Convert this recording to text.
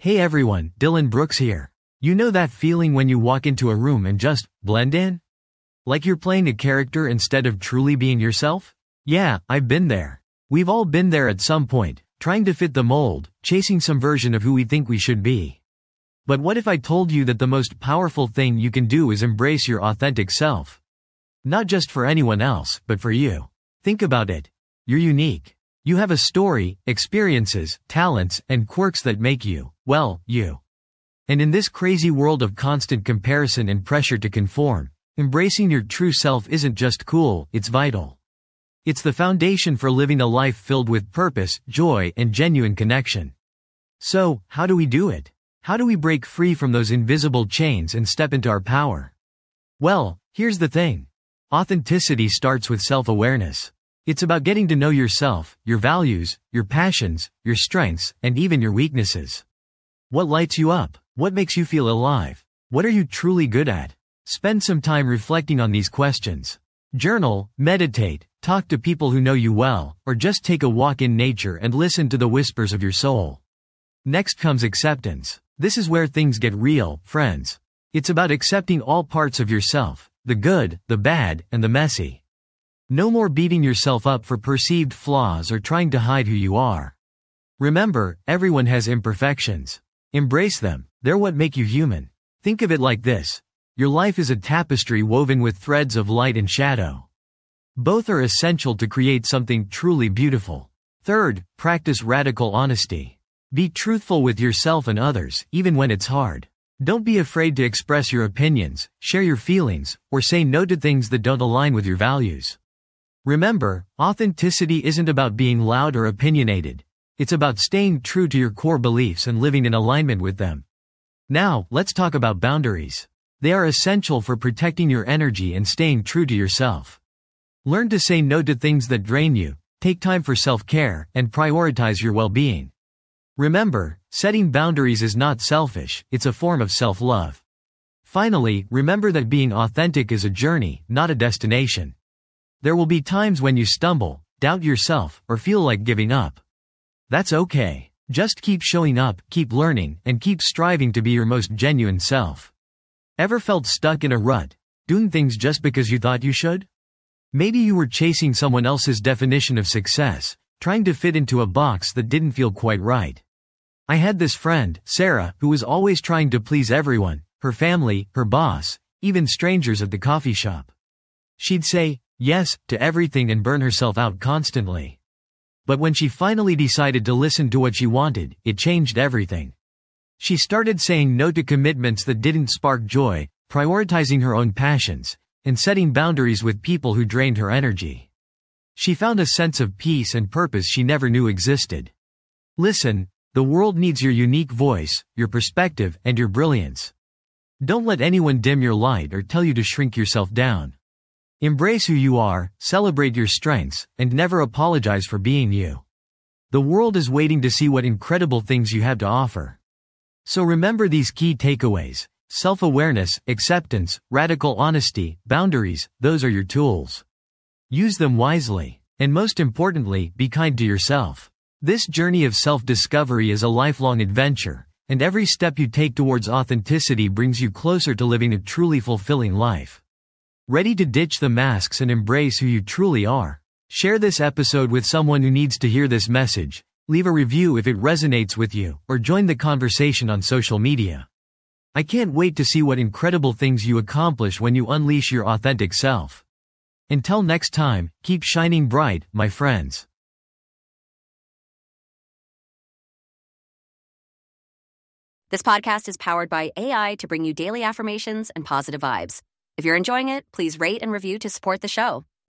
Hey everyone, Dylan Brooks here. You know that feeling when you walk into a room and just blend in? Like you're playing a character instead of truly being yourself? Yeah, I've been there. We've all been there at some point, trying to fit the mold, chasing some version of who we think we should be. But what if I told you that the most powerful thing you can do is embrace your authentic self? Not just for anyone else, but for you. Think about it. You're unique. You have a story, experiences, talents, and quirks that make you, well, you. And in this crazy world of constant comparison and pressure to conform, embracing your true self isn't just cool, it's vital. It's the foundation for living a life filled with purpose, joy, and genuine connection. So, how do we do it? How do we break free from those invisible chains and step into our power? Well, here's the thing. Authenticity starts with self-awareness. It's about getting to know yourself, your values, your passions, your strengths, and even your weaknesses. What lights you up? What makes you feel alive? What are you truly good at? Spend some time reflecting on these questions. Journal, meditate, talk to people who know you well, or just take a walk in nature and listen to the whispers of your soul. Next comes acceptance. This is where things get real, friends. It's about accepting all parts of yourself, the good, the bad, and the messy. No more beating yourself up for perceived flaws or trying to hide who you are. Remember, everyone has imperfections. Embrace them, they're what make you human. Think of it like this. Your life is a tapestry woven with threads of light and shadow. Both are essential to create something truly beautiful. Third, practice radical honesty. Be truthful with yourself and others, even when it's hard. Don't be afraid to express your opinions, share your feelings, or say no to things that don't align with your values. Remember, authenticity isn't about being loud or opinionated. It's about staying true to your core beliefs and living in alignment with them. Now, let's talk about boundaries. They are essential for protecting your energy and staying true to yourself. Learn to say no to things that drain you, take time for self-care, and prioritize your well-being. Remember, setting boundaries is not selfish, it's a form of self-love. Finally, remember that being authentic is a journey, not a destination. There will be times when you stumble, doubt yourself, or feel like giving up. That's okay. Just keep showing up, keep learning, and keep striving to be your most genuine self. Ever felt stuck in a rut, doing things just because you thought you should? Maybe you were chasing someone else's definition of success, trying to fit into a box that didn't feel quite right. I had this friend, Sarah, who was always trying to please everyone, her family, her boss, even strangers at the coffee shop. She'd say yes to everything and burn herself out constantly. But when she finally decided to listen to what she wanted, it changed everything. She started saying no to commitments that didn't spark joy, prioritizing her own passions, and setting boundaries with people who drained her energy. She found a sense of peace and purpose she never knew existed. Listen, the world needs your unique voice, your perspective, and your brilliance. Don't let anyone dim your light or tell you to shrink yourself down. Embrace who you are, celebrate your strengths, and never apologize for being you. The world is waiting to see what incredible things you have to offer. So remember these key takeaways: self-awareness, acceptance, radical honesty, boundaries, those are your tools. Use them wisely. And most importantly, be kind to yourself. This journey of self-discovery is a lifelong adventure, and every step you take towards authenticity brings you closer to living a truly fulfilling life. Ready to ditch the masks and embrace who you truly are? Share this episode with someone who needs to hear this message, leave a review if it resonates with you, or join the conversation on social media. I can't wait to see what incredible things you accomplish when you unleash your authentic self. Until next time, keep shining bright, my friends. This podcast is powered by AI to bring you daily affirmations and positive vibes. If you're enjoying it, please rate and review to support the show.